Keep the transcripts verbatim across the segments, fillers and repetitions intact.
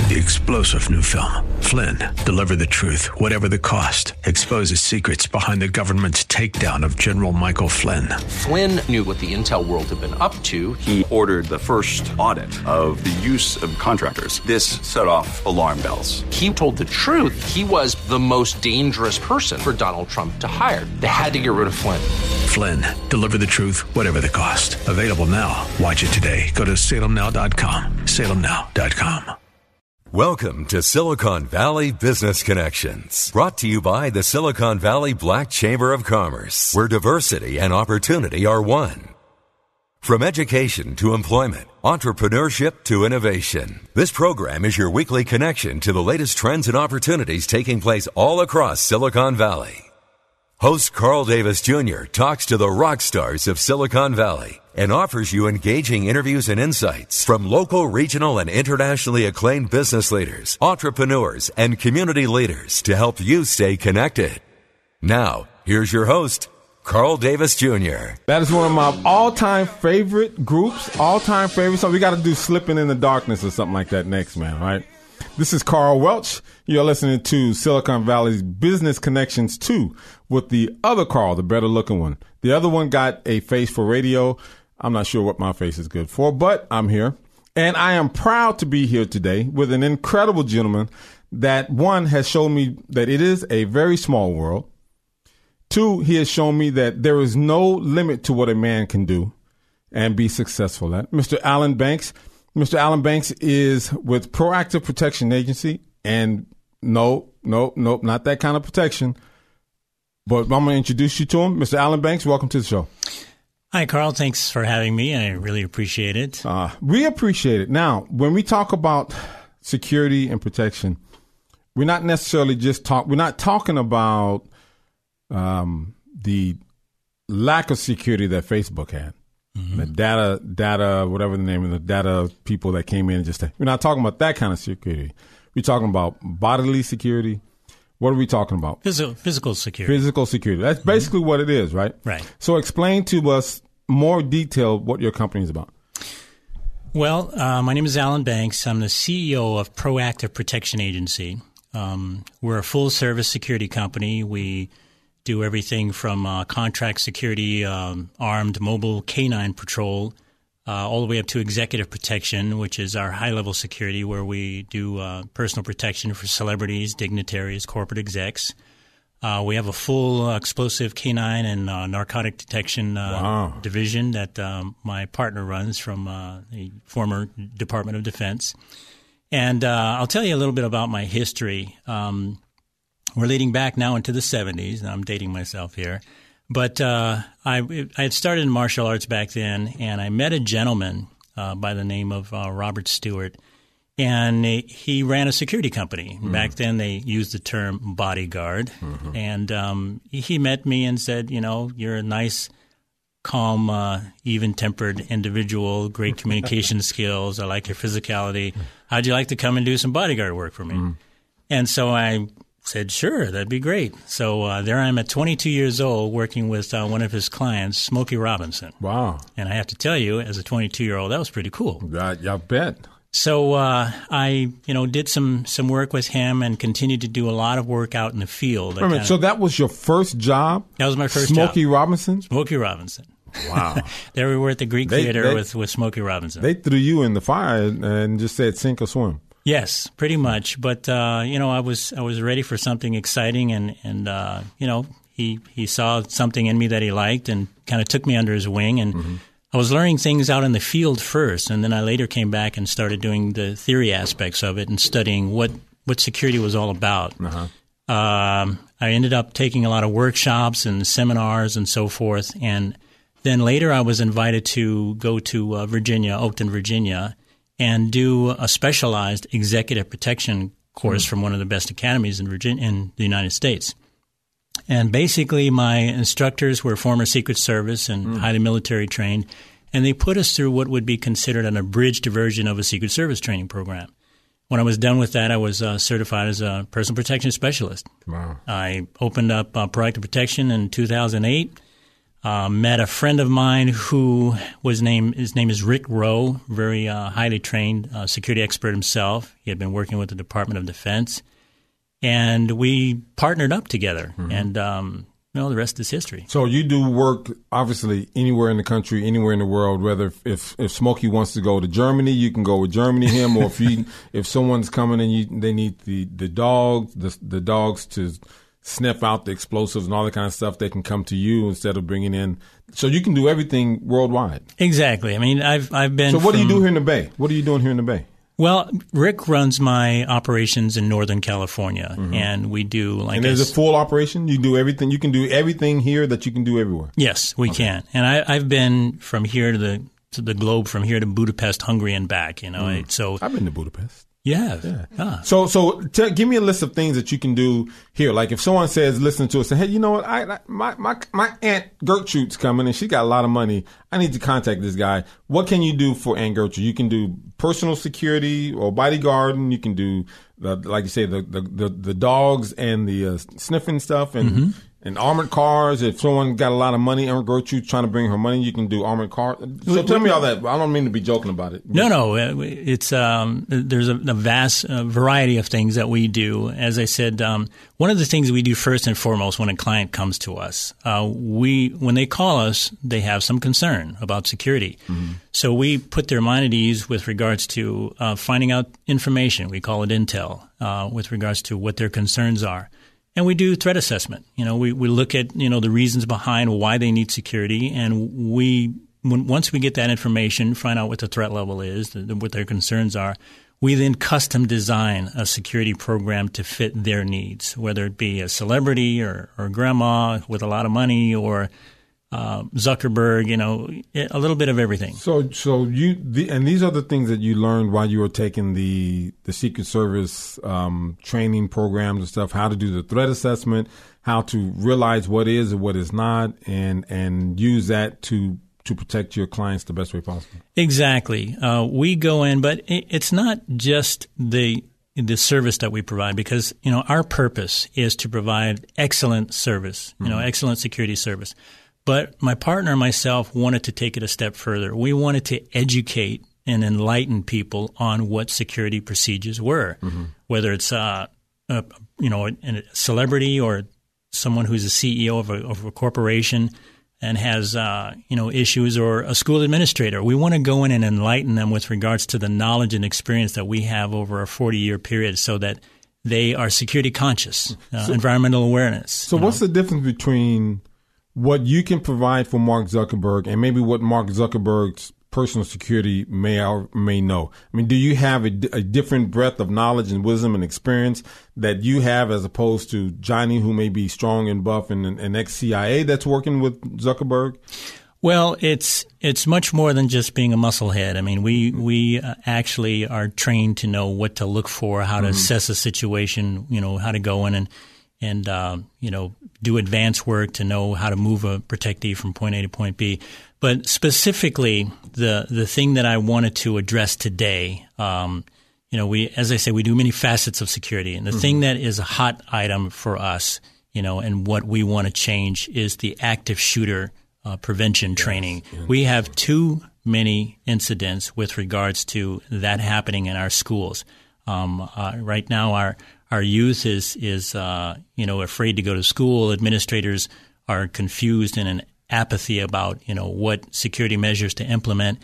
The explosive new film, Flynn, deliver the truth, whatever the cost, exposes secrets behind the government's takedown of General Michael Flynn. Flynn knew what the intel world had been up to. He ordered the first audit of the use of contractors. This set off alarm bells. He told the truth. He was the most dangerous person for Donald Trump to hire. They had to get rid of Flynn. Flynn, deliver the truth, whatever the cost. Available now. Watch it today. Go to salem now dot com. salem now dot com. Welcome to Silicon Valley Business Connections, brought to you by the Silicon Valley Black Chamber of Commerce, where diversity and opportunity are one. From education to employment, entrepreneurship to innovation, this program is your weekly connection to the latest trends and opportunities taking place all across Silicon Valley. Host Carl Davis Junior talks to the rock stars of Silicon Valley and offers you engaging interviews and insights from local, regional, and internationally acclaimed business leaders, entrepreneurs, and community leaders to help you stay connected. Now, here's your host, Carl Davis Junior That is one of my all-time favorite groups, all-time favorite. So we got to do Slipping in the Darkness or something like that next, man, right? This is Carl Welch. You're listening to Silicon Valley's Business Connections two with the other Carl, the better looking one. The other one got a face for radio. I'm not sure what my face is good for, but I'm here. And I am proud to be here today with an incredible gentleman that, one, has shown me that it is a very small world. Two, he has shown me that there is no limit to what a man can do and be successful at. Mister Alan Banks. Mister Alan Banks is with Proactive Protection Agency, and no, no, no, not that kind of protection. But I'm going to introduce you to him. Mister Alan Banks, welcome to the show. Hi, Carl. Thanks for having me. I really appreciate it. Uh, we appreciate it. Now, when we talk about security and protection, we're not necessarily just talk. We're not talking about um, the lack of security that Facebook had. Mm-hmm. The data, data, whatever the name of the data people that came in and just, we're not talking about that kind of security. We're talking about bodily security. What are we talking about? Physical, physical security. Physical security. That's basically mm-hmm. what it is, right? Right. So explain to us more detail what your company is about. Well, uh, my name is Alan Banks. I'm the C E O of Proactive Protection Agency. Um, we're a full-service security company. We do everything from uh, contract security, um, armed mobile canine patrol, uh, all the way up to executive protection, which is our high-level security where we do uh, personal protection for celebrities, dignitaries, corporate execs. Uh, we have a full uh, explosive canine and uh, narcotic detection uh, wow. division that um, my partner runs from uh, the former Department of Defense. And uh, I'll tell you a little bit about my history. Um We're leading back now into the seventies, and I'm dating myself here. But uh, I, I had started in martial arts back then, and I met a gentleman uh, by the name of uh, Robert Stewart, and he ran a security company. Mm-hmm. Back then, they used the term bodyguard, mm-hmm. and um, he met me and said, you know, you're a nice, calm, uh, even-tempered individual, great communication skills. I like your physicality. How'd you like to come and do some bodyguard work for me? Mm-hmm. And so I said, sure, that'd be great. So uh, there I am at twenty-two years old working with uh, one of his clients, Smokey Robinson. Wow. And I have to tell you, as a twenty-two-year-old, that was pretty cool. I, I bet. So uh, I, you know, did some, some work with him and continued to do a lot of work out in the field. Wait a minute, so that was your first job? That was my first Smokey job. Smokey Robinson? Smokey Robinson. Wow. There we were at the Greek they, Theater they, with, with Smokey Robinson. They threw you in the fire and just said sink or swim. Yes, pretty much. But uh, you know, I was I was ready for something exciting, and and uh, you know, he he saw something in me that he liked, and kind of took me under his wing. And mm-hmm. I was learning things out in the field first, and then I later came back and started doing the theory aspects of it and studying what what security was all about. Uh-huh. Um, I ended up taking a lot of workshops and seminars and so forth, and then later I was invited to go to uh, Virginia, Oakton, Virginia, and do a specialized executive protection course mm. from one of the best academies in Virginia, in the United States. And basically my instructors were former Secret Service and mm. highly military trained, and they put us through what would be considered an abridged version of a Secret Service training program. When I was done with that, I was uh, certified as a personal protection specialist. Wow. I opened up uh, Proactive Protection in two thousand eight. Uh, met a friend of mine who was named, his name is Rick Rowe, very uh, highly trained uh, security expert himself. He had been working with the Department of Defense. And we partnered up together. Mm-hmm. And, um, you know, the rest is history. So you do work, obviously, anywhere in the country, anywhere in the world, whether if, if Smokey wants to go to Germany, you can go with Germany him, or if you, if someone's coming and you, they need the, the dogs, the, the dogs to sniff out the explosives and all that kind of stuff, they can come to you instead of bringing in. So you can do everything worldwide. Exactly. I mean, I've I've been. So what from, do you do here in the Bay? What are you doing here in the Bay? Well, Rick runs my operations in Northern California, mm-hmm. and we do like. And there's a, a full operation. You do everything. You can do everything here that you can do everywhere. Yes, we okay. can. And I, I've been from here to the to the globe, from here to Budapest, Hungary, and back. You know, mm. I, so I've been to Budapest. Yeah. yeah. Ah. So, so t- give me a list of things that you can do here. Like if someone says, listen to us, say, hey, you know what? I, I my my my Aunt Gertrude's coming and she got a lot of money. I need to contact this guy. What can you do for Aunt Gertrude? You can do personal security or bodyguarding. You can do the, like you say, the the the, the dogs and the uh, sniffing stuff and. Mm-hmm. And armored cars, if someone got a lot of money, Aunt Gertrude trying to bring her money, you can do armored cars. So tell me all that. I don't mean to be joking about it. No, no. It's um, there's a, a vast uh, variety of things that we do. As I said, um, one of the things we do first and foremost when a client comes to us, uh, we when they call us, they have some concern about security. Mm-hmm. So we put their mind at ease with regards to uh, finding out information. We call it intel uh, with regards to what their concerns are. And we do threat assessment. You know, we, we look at, you know, the reasons behind why they need security. And we, when, once we get that information, find out what the threat level is, the, what their concerns are, we then custom design a security program to fit their needs, whether it be a celebrity or, or grandma with a lot of money or uh, Zuckerberg, you know, a little bit of everything. So, so you, the, and these are the things that you learned while you were taking the, the Secret Service, um, training programs and stuff, how to do the threat assessment, how to realize what is and what is not, and, and use that to, to protect your clients the best way possible. Exactly. Uh, we go in, but it, it's not just the, the service that we provide, because, you know, our purpose is to provide excellent service, you mm-hmm. know, excellent security service. But my partner and myself wanted to take it a step further. We wanted to educate and enlighten people on what security procedures were, mm-hmm. whether it's uh, a, you know, a celebrity or someone who's a C E O of a, of a corporation and has uh, you know issues, or a school administrator. We want to go in and enlighten them with regards to the knowledge and experience that we have over a forty-year period, so that they are security conscious, uh, so, environmental awareness. So what's know? the difference between what you can provide for Mark Zuckerberg and maybe what Mark Zuckerberg's personal security may or may know? I mean, do you have a, a different breadth of knowledge and wisdom and experience that you have as opposed to Johnny, who may be strong and buff and an ex-C I A that's working with Zuckerberg? Well, it's it's much more than just being a musclehead. I mean, we we uh, actually are trained to know what to look for, how to mm-hmm. assess a situation, you know, how to go in and and uh, you know, do advanced work to know how to move a protectee from point A to point B. But specifically, the the thing that I wanted to address today, um, you know, we as I say, we do many facets of security, and the mm-hmm. thing that is a hot item for us, you know, and what we want to change is the active shooter uh, prevention yes. training. Yes. We have too many incidents with regards to that happening in our schools. Um, uh, right now, our Our youth is is uh, you know afraid to go to school. Administrators are confused and in apathy about you know what security measures to implement,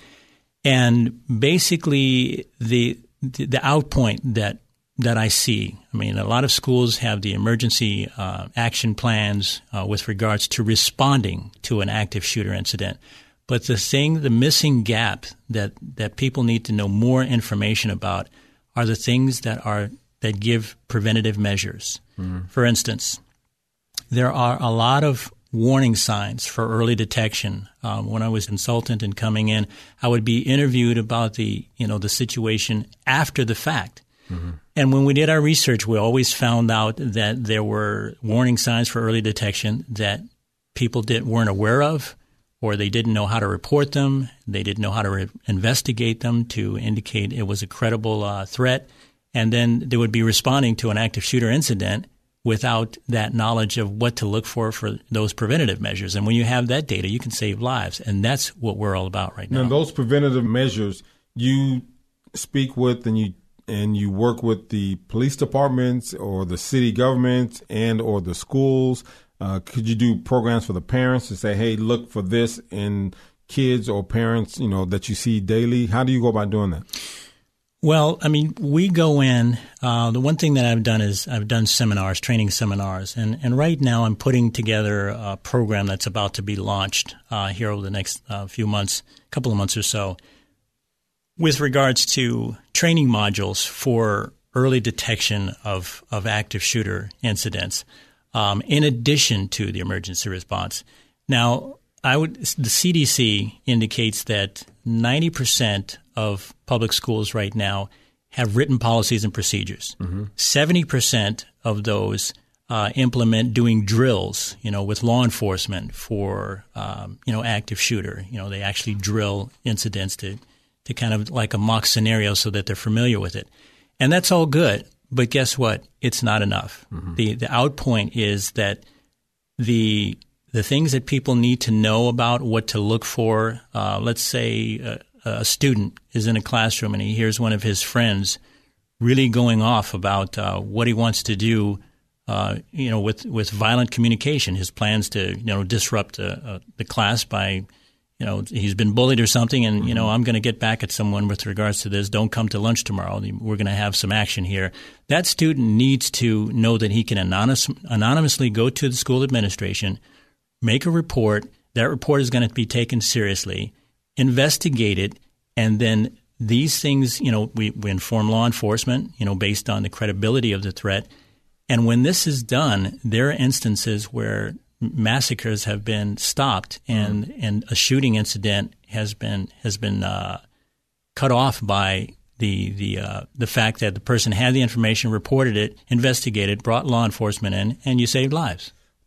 and basically the the outpoint that that I see. I mean, a lot of schools have the emergency uh, action plans uh, with regards to responding to an active shooter incident. But the thing, the missing gap that that people need to know more information about are the things that are that give preventative measures. Mm-hmm. For instance, there are a lot of warning signs for early detection. Um, when I was consultant and coming in, I would be interviewed about the, you know, the situation after the fact. Mm-hmm. And when we did our research, we always found out that there were warning signs for early detection that people did, weren't aware of, or they didn't know how to report them. They didn't know how to re- investigate them to indicate it was a credible uh, threat. And then they would be responding to an active shooter incident, without that knowledge of what to look for for those preventative measures. And when you have that data, you can save lives. And that's what we're all about right now. Now, those preventative measures, you speak with and you and you work with the police departments or the city government and or the schools. Uh, could you do programs for the parents to say, hey, look for this in kids or parents, you know, that you see daily? How do you go about doing that? Well, I mean, we go in. Uh, the one thing that I've done is I've done seminars, training seminars. And, and right now I'm putting together a program that's about to be launched uh, here over the next uh, few months, couple of months or so, with regards to training modules for early detection of, of active shooter incidents, um, in addition to the emergency response. Now, I would the C D C indicates that ninety percent of public schools right now have written policies and procedures. Mm-hmm. seventy percent of those uh, implement doing drills, you know, with law enforcement for, um, you know, active shooter. You know, they actually drill incidents to, to kind of like a mock scenario so that they're familiar with it. And that's all good. But guess what? It's not enough. Mm-hmm. The the outpoint is that the the things that people need to know about what to look for, uh, let's say uh, a student is in a classroom and he hears one of his friends really going off about uh, what he wants to do, uh, you know, with, with violent communication, his plans to, you know, disrupt uh, uh, the class by, you know, he's been bullied or something and, you know, I'm going to get back at someone with regards to this. Don't come to lunch tomorrow. We're going to have some action here. That student needs to know that he can anonymous, anonymously go to the school administration, make a report. That report is going to be taken seriously, investigate it, and then these things, you know, we, we inform law enforcement, you know, based on the credibility of the threat. And when this is done, there are instances where massacres have been stopped and, mm-hmm. and a shooting incident has been has been uh, cut off by the the uh, the fact that the person had the information, reported it, investigated, brought law enforcement in, and you saved lives.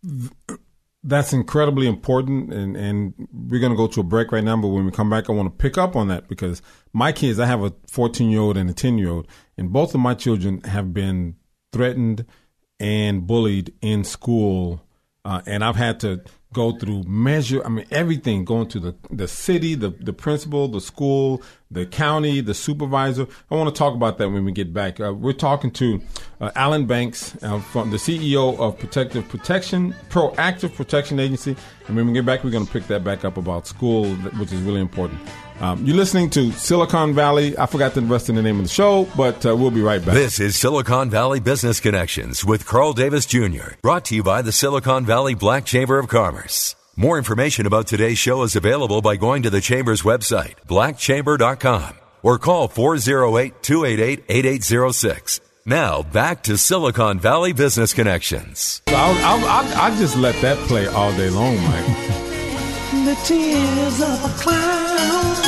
That's incredibly important, and, and we're going to go to a break right now, but when we come back, I want to pick up on that because my kids, I have a fourteen-year-old and a ten-year-old, and both of my children have been threatened and bullied in school, uh, and I've had to go through measure, I mean, everything, going to the, the city, the, the principal, the school, the county, the supervisor. I want to talk about that when we get back. Uh, we're talking to uh, Alan Banks, uh, from the C E O of Protective Protection, Proactive Protection Agency. And when we get back, we're going to pick that back up about school, which is really important. Um, you're listening to Silicon Valley. I forgot the rest of the name of the show, but uh, we'll be right back. This is Silicon Valley Business Connections with Carl Davis Junior, brought to you by the Silicon Valley Black Chamber of Commerce. More information about today's show is available by going to the Chamber's website, black chamber dot com, or call four oh eight, two eight eight, eight eight oh six. Now, back to Silicon Valley Business Connections. I'll, I'll, I'll, I'll just let that play all day long, Mike. The tears of a clown.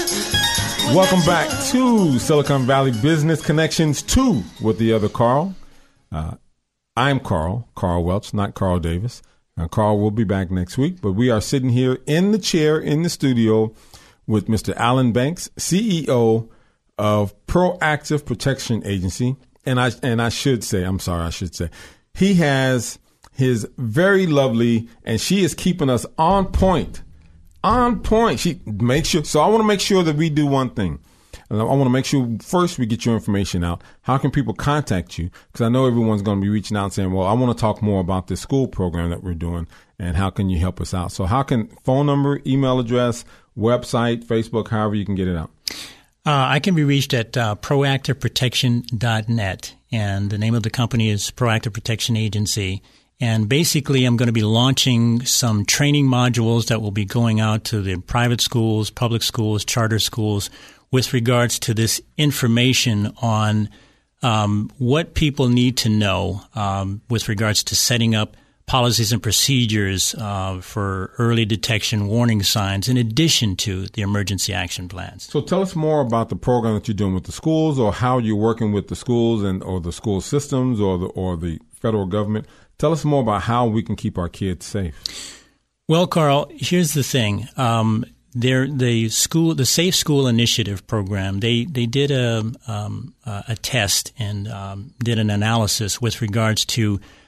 Welcome back to Silicon Valley Business Connections two with the other Carl. Uh, I'm Carl, Carl Welch, not Carl Davis. Uh, Carl will be back next week, but we are sitting here in the chair in the studio with Mister Alan Banks, C E O of Proactive Protection Agency. And I and I should say, I'm sorry, I should say, he has his very lovely, and she is keeping us on point. On point. She makes sure. So I want to make sure that we do one thing. I want to make sure first we get your information out. How can people contact you? Because I know everyone's going to be reaching out and saying, well, I want to talk more about this school program that we're doing and how can you help us out? So how can phone number, email address, website, Facebook, however you can get it out? Uh, I can be reached at uh, proactive protection dot net, and the name of the company is Proactive Protection Agency. And basically, I'm going to be launching some training modules that will be going out to the private schools, public schools, charter schools with regards to this information on um, what people need to know um, with regards to setting up policies and procedures uh, for early detection, warning signs, in addition to the emergency action plans. So tell us more about the program that you're doing with the schools, or how you're working with the schools and or the school systems or the or the federal government. Tell us more about how we can keep our kids safe. Well, Carl, here's the thing. Um, there, the school, the Safe School Initiative program, they, they did a, um, a test and um, did an analysis with regards to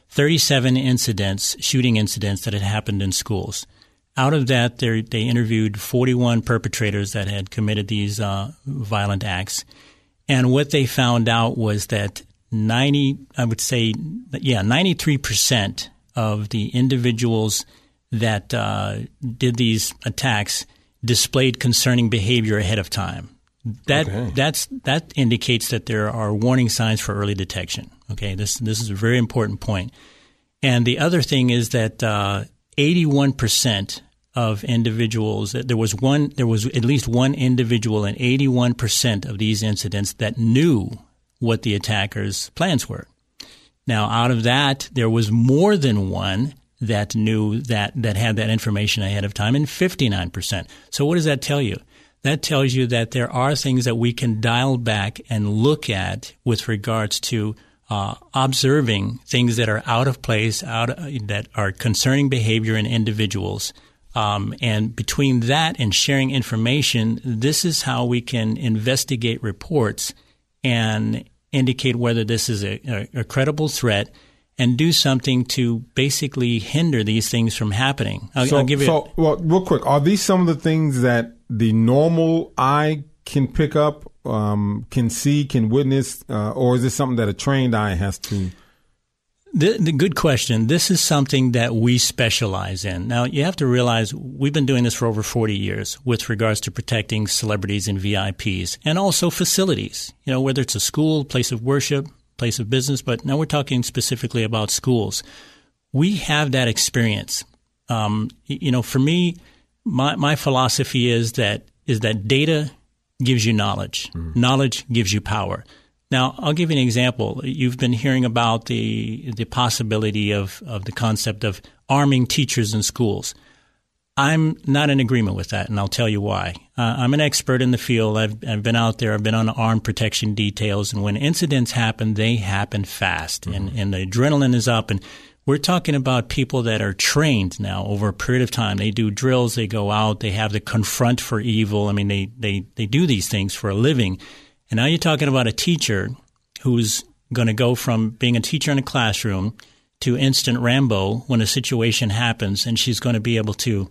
thirty-seven incidents, shooting incidents that had happened in schools. Out of that, they interviewed forty-one perpetrators that had committed these uh, violent acts. And what they found out was that ninety, I would say, yeah, ninety-three percent of the individuals that uh, did these attacks displayed concerning behavior ahead of time. That okay. that's that indicates that there are warning signs for early detection. Okay, this this is a very important point. And the other thing is that uh, eighty-one percent of individuals, there was one, there was at least one individual in eighty-one percent of these incidents that knew what the attackers' plans were. Now, out of that, there was more than one that knew that, that had that information ahead of time, and fifty-nine percent. So what does that tell you? That tells you that there are things that we can dial back and look at with regards to uh, observing things that are out of place, out of, that are concerning behavior in individuals. Um, and between that and sharing information, this is how we can investigate reports and indicate whether this is a, a, a credible threat and do something to basically hinder these things from happening. I'll, so, I'll give you so a, well, real quick, are these some of the things that the normal eye can pick up, um, can see, can witness, uh, or is this something that a trained eye has to? The, the good question. This is something that we specialize in. Now, you have to realize we've been doing this for over forty years with regards to protecting celebrities and V I Ps and also facilities, you know, whether it's a school, place of worship, place of business, but now we're talking specifically about schools. We have that experience. Um, you know, for me, my, my philosophy is that is that data gives you knowledge. Mm. Knowledge gives you power. Now, I'll give you an example. You've been hearing about the the possibility of, of the concept of arming teachers in schools. I'm not in agreement with that, and I'll tell you why. Uh, I'm an expert in the field. I've, I've been out there. I've been on armed protection details, and when incidents happen, they happen fast, mm-hmm. and, and the adrenaline is up. And we're talking about people that are trained now over a period of time. They do drills. They go out. They have the confront for evil. I mean, they, they, they do these things for a living. And now you're talking about a teacher who's going to go from being a teacher in a classroom to instant Rambo when a situation happens, and she's going to be able to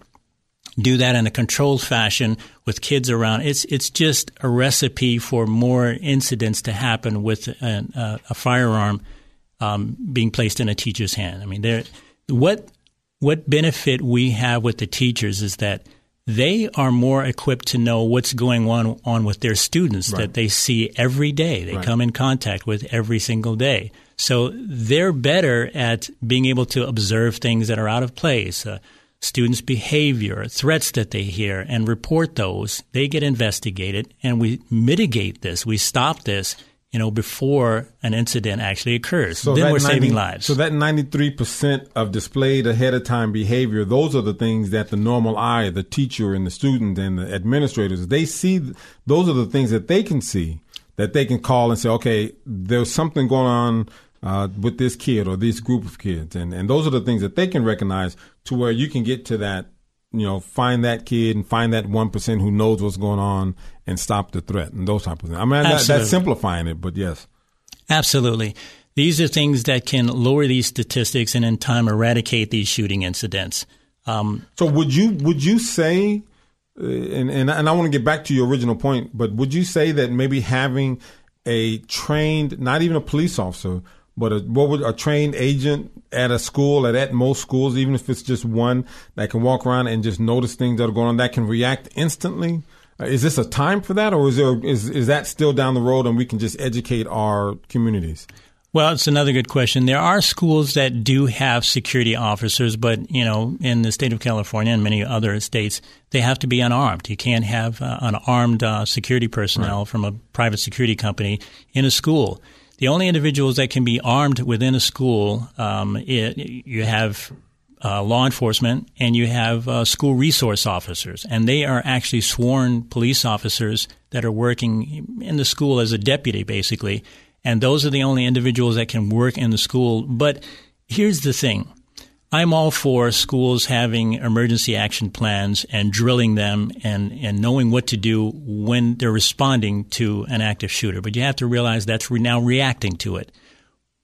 do that in a controlled fashion with kids around. It's it's just a recipe for more incidents to happen with a, a, a firearm um, being placed in a teacher's hand. I mean, there, what what benefit we have with the teachers is that they are more equipped to know what's going on, on with their students right. that they see every day. They right. come in contact with every single day. So they're better at being able to observe things that are out of place, uh, students' behavior, threats that they hear, and report those. They get investigated, and we mitigate this. We stop this, you know, before an incident actually occurs. So then we're ninety, saving lives. So that ninety-three percent of displayed ahead of time behavior, those are the things that the normal eye, the teacher and the student and the administrators, they see. Those are the things that they can see, that they can call and say, okay, there's something going on uh, with this kid or this group of kids. And, and those are the things that they can recognize to where you can get to that, you know, find that kid and find that one percent who knows what's going on and stop the threat and those type of things. I mean, that, that's simplifying it, but yes. Absolutely. These are things that can lower these statistics and in time eradicate these shooting incidents. Um, so would you would you say, uh, and, and, and I want to get back to your original point, but would you say that maybe having a trained, not even a police officer, but a, what would a trained agent at a school, at, at most schools, even if it's just one that can walk around and just notice things that are going on, that can react instantly? Uh, is this a time for that, or is there is is that still down the road and we can just educate our communities? Well, it's another good question. There are schools that do have security officers, but, you know, in the state of California and many other states, they have to be unarmed. You can't have uh, unarmed uh, security personnel right. from a private security company in a school. The only individuals that can be armed within a school, um, it, you have uh, law enforcement and you have uh, school resource officers. And they are actually sworn police officers that are working in the school as a deputy, basically. And those are the only individuals that can work in the school. But here's the thing. I'm all for schools having emergency action plans and drilling them and, and knowing what to do when they're responding to an active shooter. But you have to realize that's re- now reacting to it.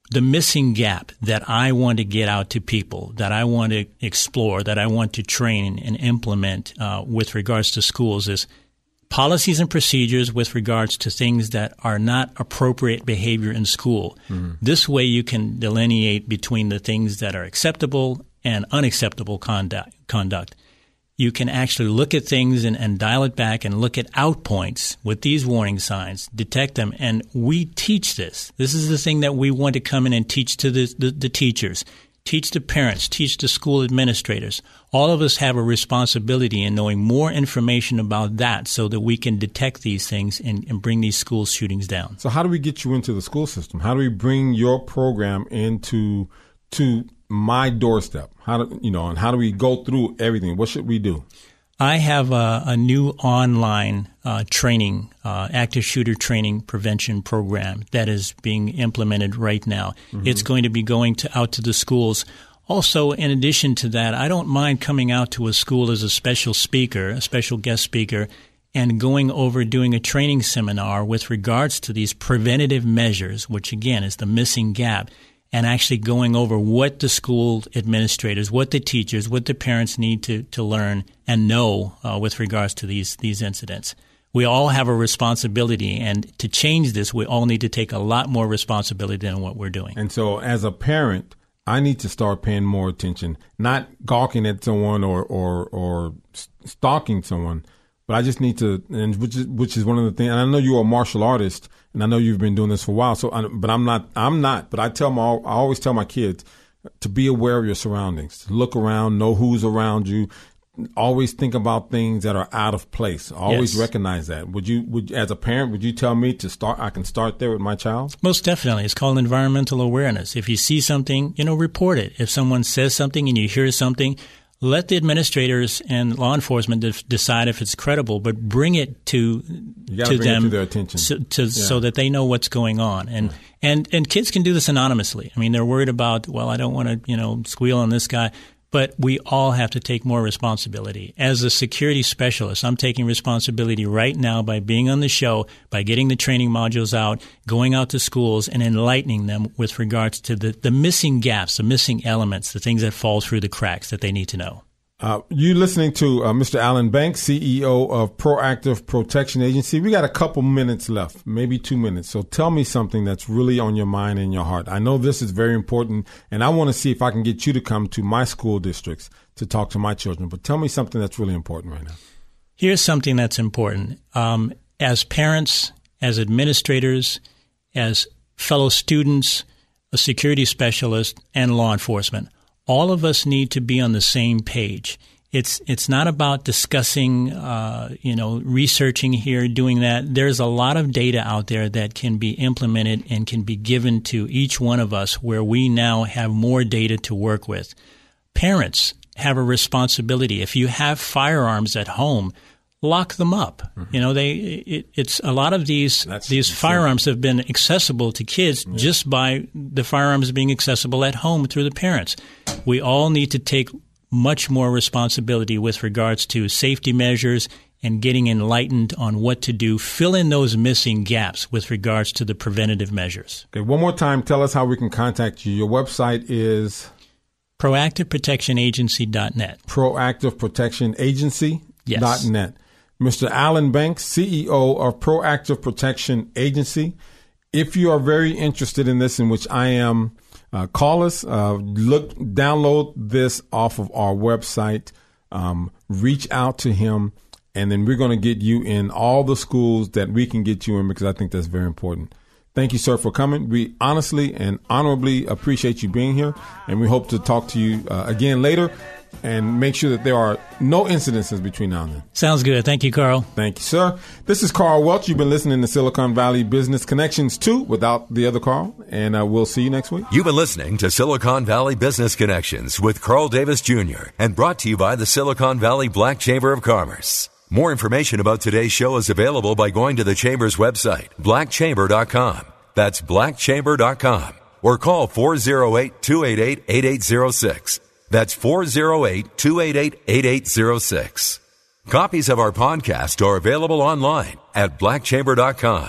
the missing gap that I want to get out to people, that I want to explore, that I want to train and implement uh, with regards to schools is policies and procedures with regards to things that are not appropriate behavior in school. Mm-hmm. This way you can delineate between the things that are acceptable and unacceptable conduct. conduct. You can actually look at things and, and dial it back and look at out points with these warning signs, detect them, and we teach this. This is the thing that we want to come in and teach to the, the, the teachers, teach the parents, teach the school administrators. All of us have a responsibility in knowing more information about that so that we can detect these things and, and bring these school shootings down. So how do we get you into the school system? How do we bring your program into to my doorstep? How do you know? And how do we go through everything? What should we do? I have a, a new online uh, training, uh, active shooter training prevention program that is being implemented right now. Mm-hmm. It's going to be going to, out to the schools. Also, in addition to that, I don't mind coming out to a school as a special speaker, a special guest speaker, and going over doing a training seminar with regards to these preventative measures, which again is the missing gap, and actually going over what the school administrators, what the teachers, what the parents need to, to learn and know uh, with regards to these these incidents. We all have a responsibility, and to change this, we all need to take a lot more responsibility than what we're doing. And so as a parent, I need to start paying more attention, not gawking at someone or, or, or stalking someone, but I just need to, and which is, which is one of the things, and I know you're a martial artist, and I know you've been doing this for a while. So, I, but I'm not. I'm not. But I tell my. I always tell my kids to be aware of your surroundings. To look around, know who's around you. Always think about things that are out of place. Always yes. recognize that. Would you? Would as a parent, would you tell me to start? I can start there with my child. Most definitely. It's called environmental awareness. If you see something, you know, report it. If someone says something and you hear something, let the administrators and law enforcement de- decide if it's credible, but bring it to you to bring them it to their attention. So, to, yeah. so that they know what's going on. And, yeah. and and kids can do this anonymously. I mean, they're worried about, well, I don't want to, you know, squeal on this guy. But we all have to take more responsibility. As a security specialist, I'm taking responsibility right now by being on the show, by getting the training modules out, going out to schools and enlightening them with regards to the, the missing gaps, the missing elements, the things that fall through the cracks that they need to know. Uh, you listening to uh, Mister Alan Banks, C E O of Proactive Protection Agency. We got a couple minutes left, maybe two minutes. So tell me something that's really on your mind and your heart. I know this is very important, and I want to see if I can get you to come to my school districts to talk to my children. But tell me something that's really important right now. Here's something that's important. Um, as parents, as administrators, as fellow students, a security specialist, and law enforcement, all of us need to be on the same page. It's it's not about discussing, uh, you know, researching here, doing that. There's a lot of data out there that can be implemented and can be given to each one of us where we now have more data to work with. Parents have a responsibility. If you have firearms at home, lock them up. Mm-hmm. You know, they it, it's a lot of these That's these insane. Firearms have been accessible to kids yeah. just by the firearms being accessible at home through the parents. We all need to take much more responsibility with regards to safety measures and getting enlightened on what to do. Fill in those missing gaps with regards to the preventative measures. Okay, one more time, tell us how we can contact you. Your website is proactive protection agency dot net. proactive protection agency dot net. Yes. Mister Alan Banks, C E O of Proactive Protection Agency. If you are very interested in this, in which I am, uh, call us, uh, look, download this off of our website, um, reach out to him, and then we're going to get you in all the schools that we can get you in, because I think that's very important. Thank you, sir, for coming. We honestly and honorably appreciate you being here, and we hope to talk to you uh, again later. And make sure that there are no incidences between now and then. Sounds good. Thank you, Carl. Thank you, sir. This is Carl Welch. You've been listening to Silicon Valley Business Connections two without the other Carl, and uh, we'll see you next week. You've been listening to Silicon Valley Business Connections with Carl Davis Junior and brought to you by the Silicon Valley Black Chamber of Commerce. More information about today's show is available by going to the Chamber's website, black chamber dot com. That's black chamber dot com. Or call four oh eight, two eight eight, eight eight oh six. That's four oh eight, two eight eight, eight eight oh six. Copies of our podcast are available online at black chamber dot com.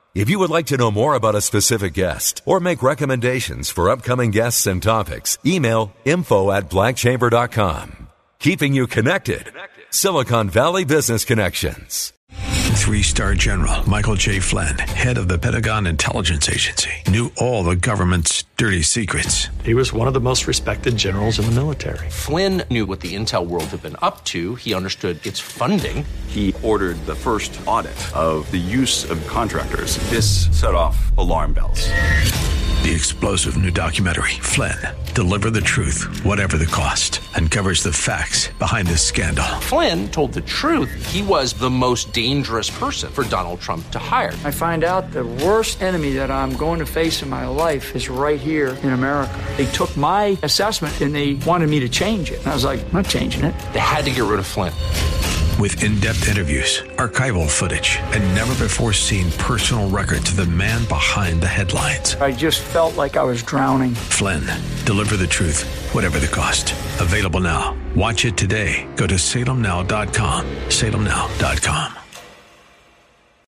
If you would like to know more about a specific guest or make recommendations for upcoming guests and topics, email info at black chamber dot com. Keeping you connected. Silicon Valley Business Connections. Three-star General Michael J. Flynn, head of the Pentagon Intelligence Agency, knew all the government's dirty secrets. He was one of the most respected generals in the military. Flynn knew what the intel world had been up to. He understood its funding. He ordered the first audit of the use of contractors. This set off alarm bells. The explosive new documentary, Flynn, Deliver the Truth, Whatever the Cost, uncovers the facts behind this scandal. Flynn told the truth. He was the most dangerous person for Donald Trump to hire. I find out the worst enemy that I'm going to face in my life is right here in America. They took my assessment and they wanted me to change it. And I was like, I'm not changing it. They had to get rid of Flynn. With in-depth interviews, archival footage, and never-before-seen personal records of the man behind the headlines. I just felt like I was drowning. Flynn, Deliver the Truth, Whatever the Cost. Available now. Watch it today. Go to salem now dot com. salem now dot com.